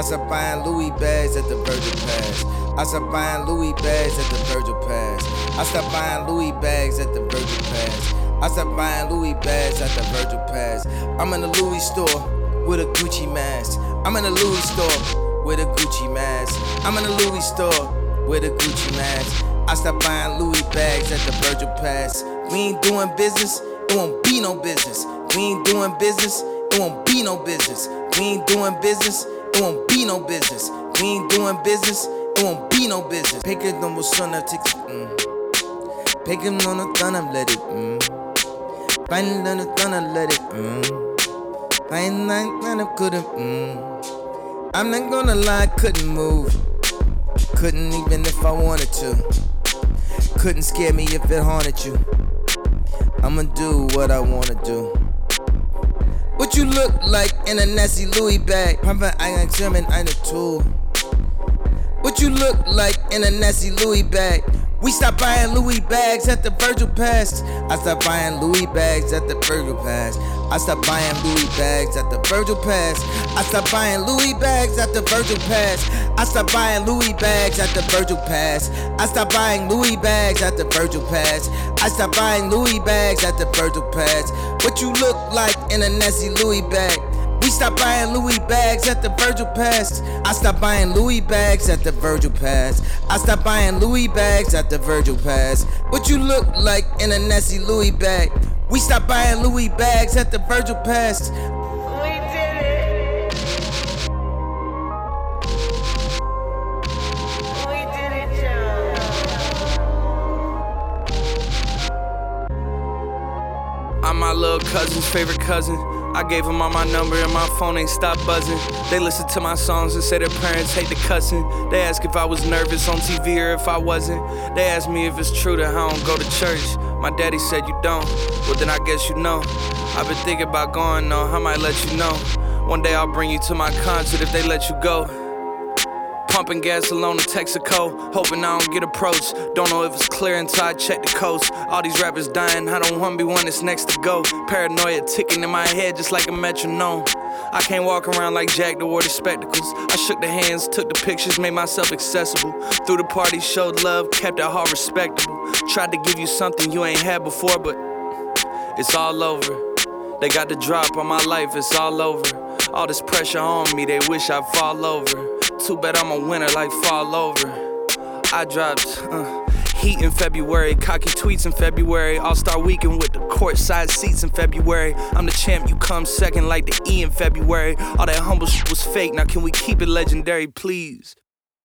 start buying Louis bags at the Virgil Pass. I start buying Louis bags at the Virgil Pass. I start buying Louis bags at the Virgil Pass. I start buying Louis bags at the Virgil Pass. I'm in the Louis store with a Gucci mask. I'm in the Louis store with a Gucci mask. I'm in the Louis store with a Gucci mask. I start buying Louis bags at the Virgil Pass. We ain't doing business, it won't be no business. We ain't doing business, it won't be no business. We ain't doing business, it won't be no business. We ain't doing business, it won't be no business. Pekka de bossarna tics, Pekka on the thunder, let it, Find on the thunder, let it, Find I couldn't, I'm not gonna lie, couldn't move. Couldn't even if I wanted to. Couldn't scare me if it haunted you. I'ma do what I wanna do. What you look like in a nasty Louis bag? Papa, I got German, I'm a tool. What you look like in a nasty Louis bag? We stopped buying Louis bags at the Virgil Pass. I stopped buying Louis bags at the Virgil Pass. I stopped buying Louis bags at the Virgil Pass. I stopped buying Louis bags at the Virgil Pass. I stopped buying Louis bags at the Virgil Pass. I stopped buying Louis bags at the Virgil Pass. I stopped buying Louis bags at the Virgil Pass. What you look like in a nasty Louis bag? We stopped buying Louis bags at the Virgil Pass. I stopped buying Louis bags at the Virgil Pass. I stopped buying Louis bags at the Virgil Pass. What you look like in a nasty Louis bag? We stopped buying Louis bags at the Virgil Pass. We did it. We did it, Joe. I'm my little cousin's favorite cousin. I gave them all my number and my phone ain't stopped buzzing. They listen to my songs and say their parents hate the cussing. They ask if I was nervous on TV or if I wasn't. They ask me if it's true that I don't go to church. My daddy said you don't, well then I guess you know. I've been thinking about going though, I might let you know. One day I'll bring you to my concert if they let you go. Pumping gas alone in Texaco, hoping I don't get approached. Don't know if it's clear until I check the coast. All these rappers dying, I don't wanna be one that's next to go. Paranoia ticking in my head just like a metronome. I can't walk around like Jack that wore the spectacles. I shook the hands, took the pictures, made myself accessible. Through the party, showed love, kept it all respectable. Tried to give you something you ain't had before, but it's all over. They got the drop on my life, it's all over. All this pressure on me, they wish I'd fall over. Too bad I'm a winner like fall over. I dropped heat in February, cocky tweets in February, All-Star Weekend with the courtside seats in February. I'm the champ, you come second like the E in February. All that humble shit was fake, now can we keep it legendary, please?